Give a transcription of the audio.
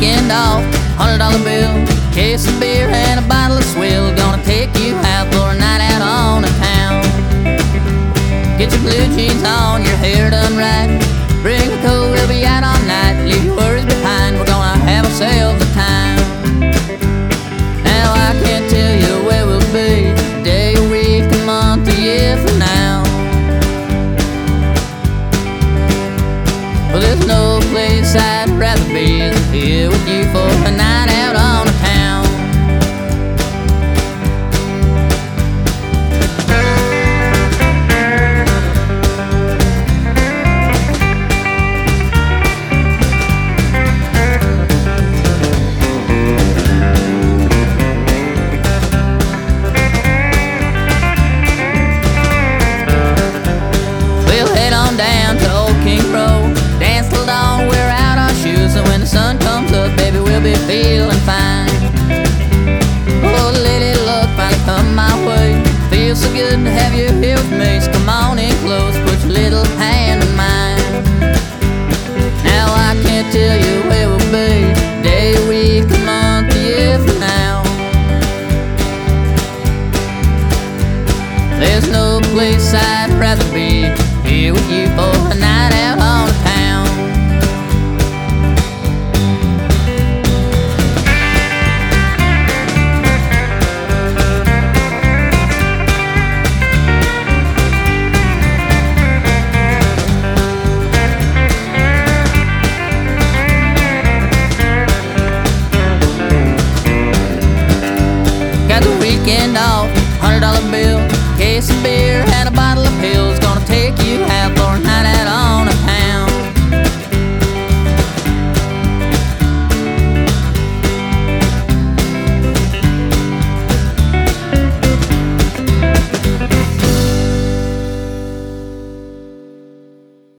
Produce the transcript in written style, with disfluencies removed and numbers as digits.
weekend off, $100 bill, case of beer and a bottle of swill. Gonna take you out for a night out on the town. Get your blue jeans on, your hair done right. Bring a coat, we'll be out all night. Leave your worries behind, we're gonna have ourselves a time. Now I can't tell you where we'll be, a day, a week, a month, a year from now. Well, there's no place I'd rather be than here with you for a night out on the town. We'll head on down to Old King Road, dance till dawn, wear out our shoes, and when the sun comes up, baby, we'll be feeling fine. Oh, lady luck finally come my way. Feels so good to have you here with me, so come on in close, put your little hand in mine. Now I can't tell you where we'll be, day, a week, a month, a year from now. There's no place I'd rather be, here with you for a night out on the town. Got the weekend off, $100 bill, case of beer and a bottle